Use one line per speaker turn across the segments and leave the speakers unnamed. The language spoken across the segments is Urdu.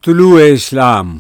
طلوع اسلام.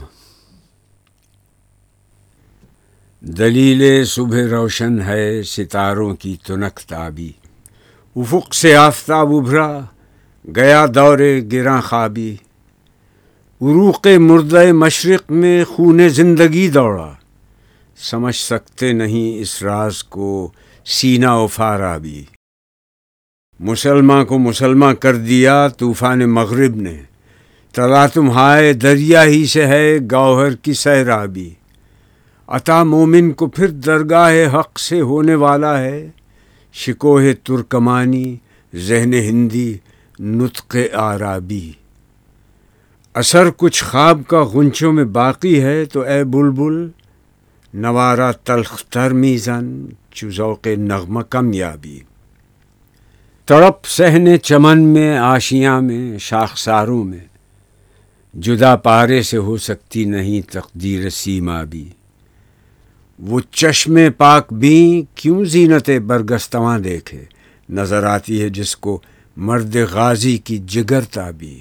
دلیل صبح روشن ہے ستاروں کی تنک تابی، افق سے آفتاب ابھرا گیا دور گراں خوابی. عروق مردہ مشرق میں خون زندگی دوڑا، سمجھ سکتے نہیں اس راز کو سینہ و فارابی. مسلمان کو مسلمان کر دیا طوفان مغرب نے، تلاطم ہائے دریا ہی سے ہے گوہر کی سیرابی. عطا مومن کو پھر درگاہ حق سے ہونے والا ہے، شکوہ ترکمانی ذہن ہندی نطق عربی. اثر کچھ خواب کا غنچوں میں باقی ہے تو اے بلبل نوارا تلخ تر میزن چو ذوق نغمہ کمیابی. تڑپ صحن چمن میں آشیاں میں شاخساروں میں، جدا پارے سے ہو سکتی نہیں تقدیر سیما بھی. وہ چشم پاک بین کیوں زینت برگستواں دیکھے، نظر آتی ہے جس کو مرد غازی کی جگر تابی.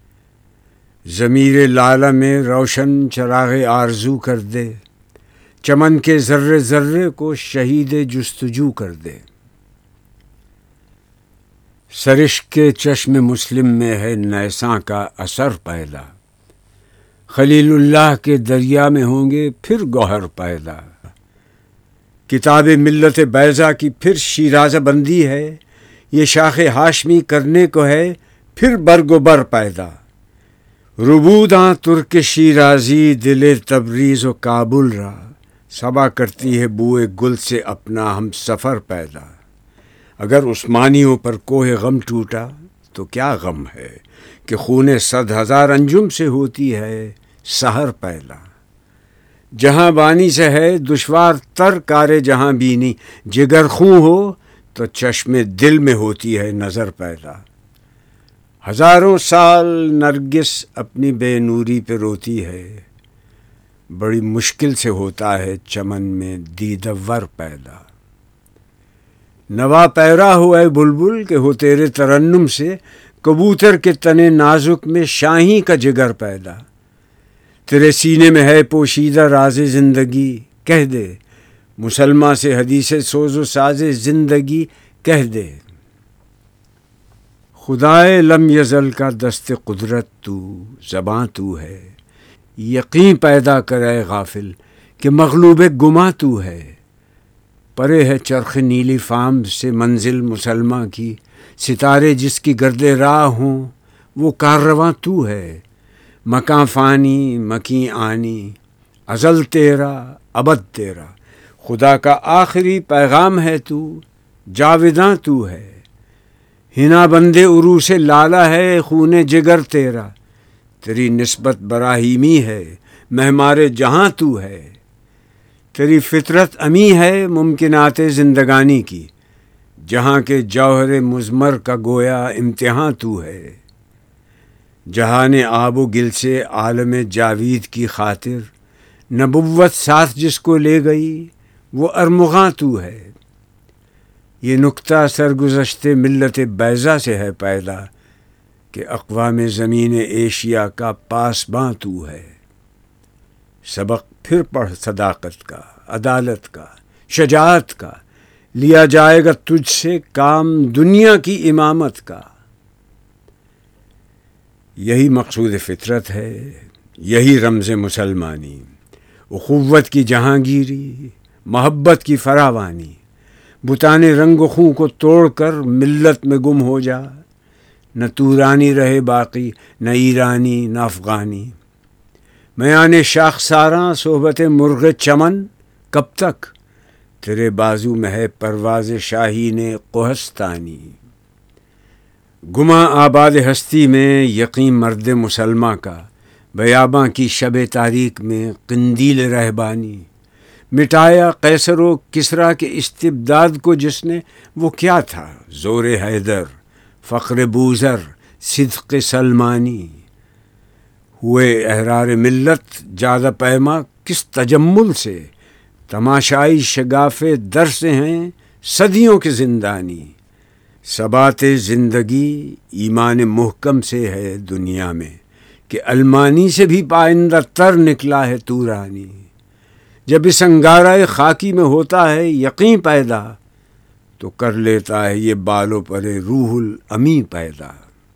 ضمیر لالہ میں روشن چراغ آرزو کر دے، چمن کے ذرے ذرے کو شہید جستجو کر دے. سرشک کے چشم مسلم میں ہے نیساں کا اثر پیدا، خلیل اللہ کے دریا میں ہوں گے پھر گوہر پیدا. کتاب ملت بیضا کی پھر شیرازہ بندی ہے، یہ شاخ ہاشمی کرنے کو ہے پھر برگ و بر پیدا. ربوداں ترک شیرازی دل تبریز و کابل را، صبا کرتی ہے بوئے گل سے اپنا ہم سفر پیدا. اگر عثمانیوں پر کوہ غم ٹوٹا تو کیا غم ہے کہ خون 100,000 انجم سے ہوتی ہے سحر پیدا. جہاں بانی سے ہے دشوار تر کار جہاں بینی، جگر خوں ہو تو چشم دل میں ہوتی ہے نظر پیدا. ہزاروں سال نرگس اپنی بے نوری پہ روتی ہے، بڑی مشکل سے ہوتا ہے چمن میں دیدور پیدا. نوا پیرا ہو اے بلبل کہ ہو تیرے ترنم سے کبوتر کے تنے نازک میں شاہی کا جگر پیدا. تیرے سینے میں ہے پوشیدہ راز زندگی، کہہ دے مسلماں سے حدیث سوز و ساز زندگی کہہ دے. خدائے لم یزل کا دست قدرت تو، زباں تو ہے، یقین پیدا کرے غافل کہ مغلوب گماں تو ہے. پرے ہے چرخ نیلی فام سے منزل مسلماں کی، ستارے جس کی گرد راہ ہوں وہ کاررواں تو ہے. مکاں فانی مکیں آنی، ازل تیرا ابد تیرا، خدا کا آخری پیغام ہے تو، جاوداں تو ہے. ہنا بندے عروس لالہ ہے خون جگر تیرا، تیری نسبت براہیمی ہے مہمار جہاں تو ہے. تیری فطرت امی ہے ممکنات زندگانی کی، جہاں کے جوہر مضمر کا گویا امتحاں تو ہے. جہان آب و گل سے عالم جاوید کی خاطر، نبوت ساتھ جس کو لے گئی وہ ارمغاں تو ہے. یہ نکتہ سرگزشت ملت بیضا سے ہے پیدا کہ اقوام زمین ایشیا کا پاسباں تو ہے. سبق پھر پڑھ صداقت کا، عدالت کا، شجاعت کا، لیا جائے گا تجھ سے کام دنیا کی امامت کا. یہی مقصود فطرت ہے، یہی رمز مسلمانی، اخوت کی جہانگیری، محبت کی فراوانی. بتانے رنگ و خوں کو توڑ کر ملت میں گم ہو جا، نہ تورانی رہے باقی نہ ایرانی نہ افغانی. میان شاخ ساراں صحبت مرغ چمن کب تک، تیرے بازو میں ہے پرواز شاہین کوہستانی. گماں آباد ہستی میں یقین مرد مسلمہ کا، بیاباں کی شب تاریک میں قندیل رہبانی. مٹایا قیصر و کسریٰ کے استبداد کو جس نے، وہ کیا تھا زور حیدر، فخر بوذر، صدق سلمانی. ہوئے احرار ملت جادہ پیما کس تجمل سے، تماشائی شگاف در سے ہیں صدیوں کے زندانی. ثبات زندگی ایمان محکم سے ہے دنیا میں، کہ المانی سے بھی پائندہ تر نکلا ہے تورانی. جب اس انگارہ خاکی میں ہوتا ہے یقین پیدا تو کر لیتا ہے یہ بالوں پر روح الامی پیدا.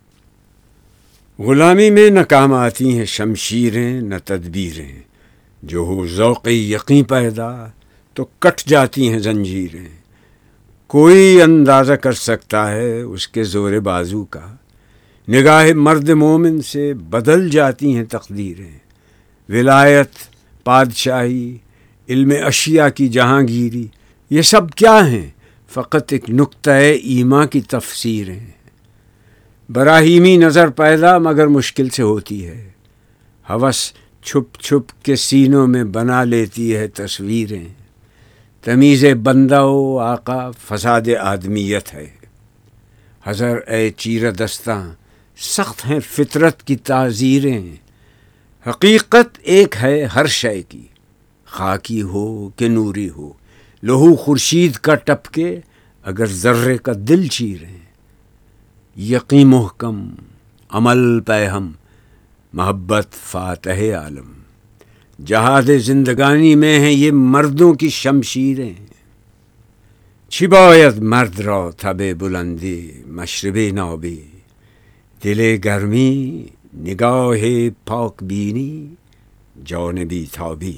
غلامی میں نہ کام آتی ہیں شمشیریں نہ تدبیریں، جو ہو ذوق یقین پیدا تو کٹ جاتی ہیں زنجیریں. کوئی اندازہ کر سکتا ہے اس کے زور بازو کا، نگاہ مرد مومن سے بدل جاتی ہیں تقدیریں. ولایت، بادشاہی، علم اشیاء کی جہانگیری، یہ سب کیا ہیں؟ فقط ایک نقطہ ایمان کی تفسیریں. براہیمی نظر پیدا مگر مشکل سے ہوتی ہے، ہوس چھپ چھپ کے سینوں میں بنا لیتی ہے تصویریں. تمیز بندہ و آقا فساد آدمیت ہے، حذر اے چیر دستاں سخت ہیں فطرت کی تعزیریں. حقیقت ایک ہے ہر شے کی، خاکی ہو کہ نوری ہو، لہو خورشید کا ٹپکے اگر ذرے کا دل چیریں. یقین محکم، عمل پیہم، محبت فاتح عالم، جہاد زندگانی میں ہیں یہ مردوں کی شمشیریں. چی باید مرد را تب بلندی مشرب نابی، دل گرمی نگاہ پاک بینی جان بی تابی.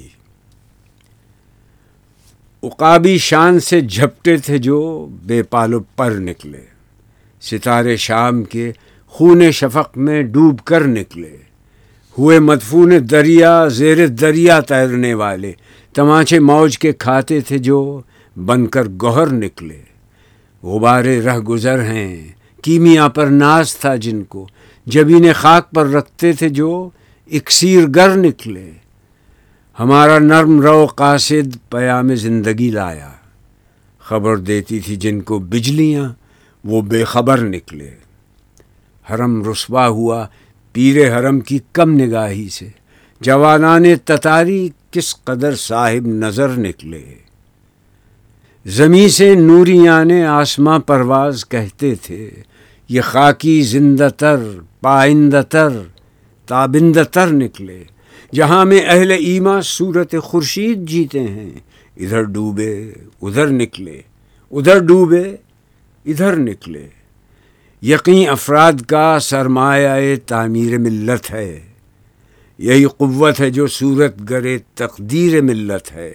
عقابی شان سے جھپٹے تھے جو بے پال و پر نکلے، ستارے شام کے خون شفق میں ڈوب کر نکلے. ہوئے مدفون دریا زیر دریا تیرنے والے، تماچے موج کے کھاتے تھے جو بن کر گوہر نکلے. غبارے رہ گزر ہیں کیمیا پر ناز تھا جن کو، جبین خاک پر رکھتے تھے جو اکسیر گر نکلے. ہمارا نرم رو قاصد پیام زندگی لایا، خبر دیتی تھی جن کو بجلیاں وہ بے خبر نکلے. حرم رسوا ہوا پیر حرم کی کم نگاہی سے، جوانان تتاری کس قدر صاحب نظر نکلے. زمیں سے نوریان آسماں پرواز کہتے تھے، یہ خاکی زندہ تر پائندہ تر تابندہ تر نکلے. جہاں میں اہل ایمان صورت خورشید جیتے ہیں، ادھر ڈوبے ادھر نکلے، ادھر ڈوبے ادھر نکلے. یقین افراد کا سرمایہ تعمیر ملت ہے، یہی قوت ہے جو صورت گرے تقدیر ملت ہے.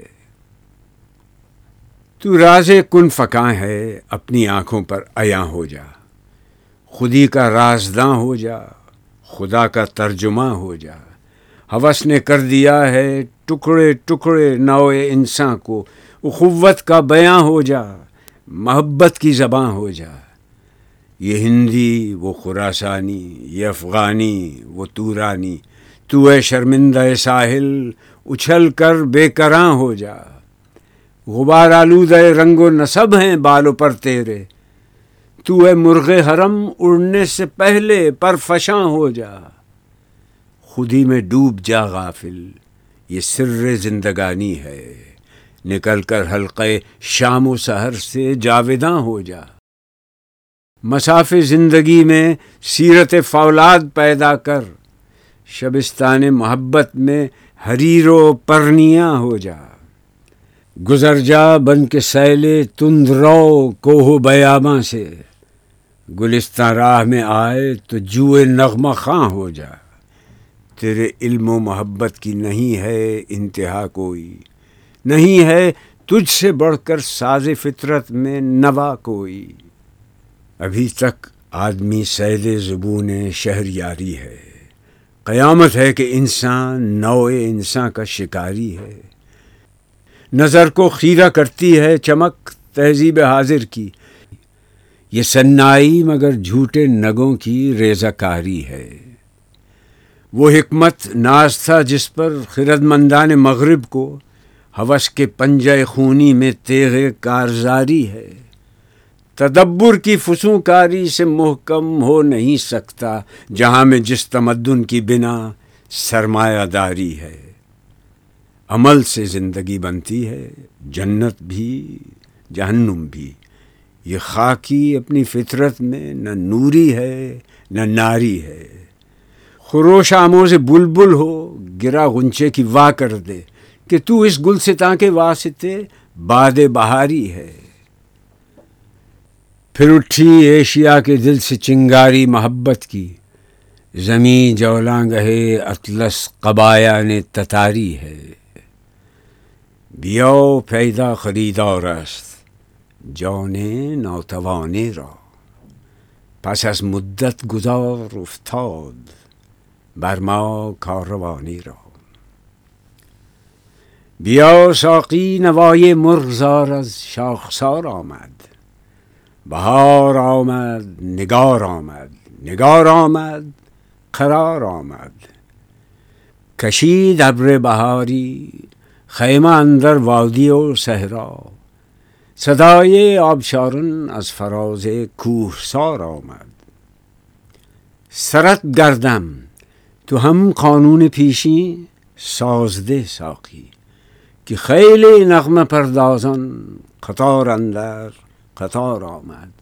تو راز کن فکاں ہے اپنی آنکھوں پر عیاں ہو جا، خودی کا رازداں ہو جا، خدا کا ترجمہ ہو جا. ہوس نے کر دیا ہے ٹکڑے ٹکڑے نوع انسان کو، اخوت کا بیاں ہو جا، محبت کی زباں ہو جا. یہ ہندی وہ خراسانی، یہ افغانی وہ تورانی، تو اے شرمندہ ساحل اچھل کر بے کراں ہو جا. غبار آلودہ رنگ و نسب ہیں بالوں پر تیرے، تو اے مرغ حرم اڑنے سے پہلے پر فشاں ہو جا. خودی میں ڈوب جا غافل، یہ سر زندگانی ہے، نکل کر حلقہ شام و سحر سے جاویداں ہو جا. مساف زندگی میں سیرت فولاد پیدا کر، شبستان محبت میں حریر و پرنیاں ہو جا. گزر جا بن کے سیل تند رو کوہ بیاباں سے، گلستان راہ میں آئے تو جوئے نغمہ خواں ہو جا. تیرے علم و محبت کی نہیں ہے انتہا کوئی، نہیں ہے تجھ سے بڑھ کر ساز فطرت میں نوا کوئی. ابھی تک آدمی سید زبون شہریاری ہے، قیامت ہے کہ انسان نوع انسان کا شکاری ہے. نظر کو خیرہ کرتی ہے چمک تہذیب حاضر کی، یہ سنائی مگر جھوٹے نگوں کی ریزہ کاری ہے. وہ حکمت ناز تھا جس پر خردمندان مغرب کو ہوس کے پنجہ خونی میں تیغ کارزاری ہے. تدبر کی فسونکاری سے محکم ہو نہیں سکتا جہاں میں جس تمدن کی بنا سرمایہ داری ہے. عمل سے زندگی بنتی ہے، جنت بھی جہنم بھی. یہ خاکی اپنی فطرت میں نہ نوری ہے نہ ناری ہے. खरोश आमोज़ बुलबुल हो गिरा गुंचे की वाह कर दे कि तू इस गुलसितां के वास्ते बादे बहारी है। फिर उठी एशिया के दिल से चिंगारी मोहब्बत की, ज़मीं जौलां गहे अतलस कबाया ने ततारी है। बियाव पैदा खरीदार است جان ناتوانی را، پس از مدت گذار افتاد بر ما کاروانی را. بیا ساقی نوای مرغزار از شاخسار آمد، بهار آمد نگار آمد، نگار آمد قرار آمد. کشید ابر بهاری خیمه اندر وادی و صحرا، صدای آبشاران از فراز کوهسار آمد. سرت گردم تو هم قانون پیشی سازده ساقی، که خیلی نغمه پردازان قطار اندر قطار آمد.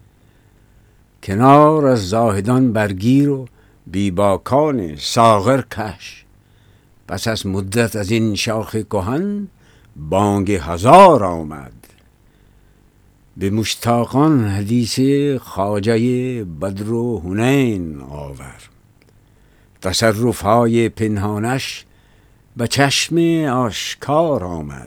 کنار از زاهدان برگیر و بیباکان ساغر کش، پس از مدت از این شاخ کهن بانگ هزار آمد. به مشتاقان حدیث خواجه بدر و حنین آور، تصرفهای پنهانش به چشم آشکار آمد.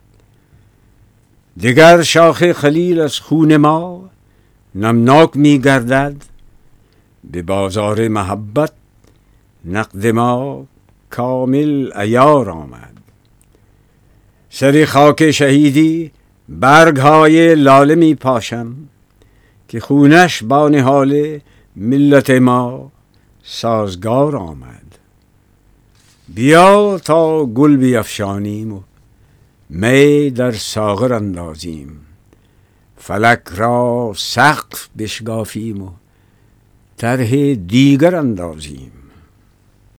دیگر شاخ خلیل از خون ما نمناک می گردد، به بازار محبت نقد ما کامل عیار آمد. سر خاک شهیدی برگ های لاله می پاشم، که خونش با نهال ملت ما سازگار آمد. بیا تا گل بیفشانیم و می در ساغر اندازیم، فلک را سقف بشکافیم و طرح دیگر اندازیم.